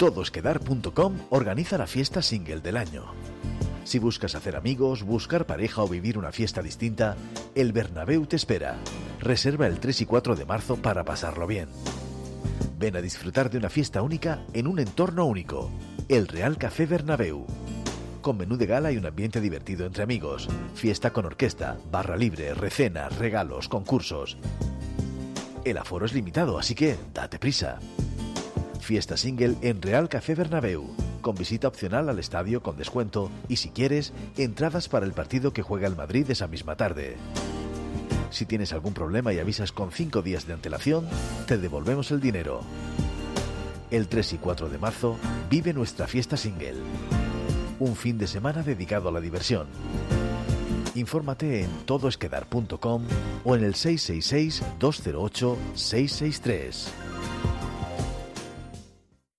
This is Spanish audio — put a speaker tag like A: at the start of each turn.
A: Todosquedar.com organiza la fiesta single del año. Si buscas hacer amigos, buscar pareja o vivir una fiesta distinta, el Bernabéu te espera. Reserva el 3 y 4 de marzo para pasarlo bien. Ven a disfrutar de una fiesta única en un entorno único. El Real Café Bernabéu. Con menú de gala y un ambiente divertido entre amigos. Fiesta con orquesta, barra libre, recenas, regalos, concursos. El aforo es limitado, así que date prisa. Fiesta single en Real Café Bernabéu, con visita opcional al estadio con descuento y, si quieres, entradas para el partido que juega el Madrid esa misma tarde. Si tienes algún problema y avisas con 5 días de antelación, te devolvemos el dinero. El 3 y 4 de marzo vive nuestra fiesta single. Un fin de semana dedicado a la diversión. Infórmate en todosquedar.com o en el 666-208-663.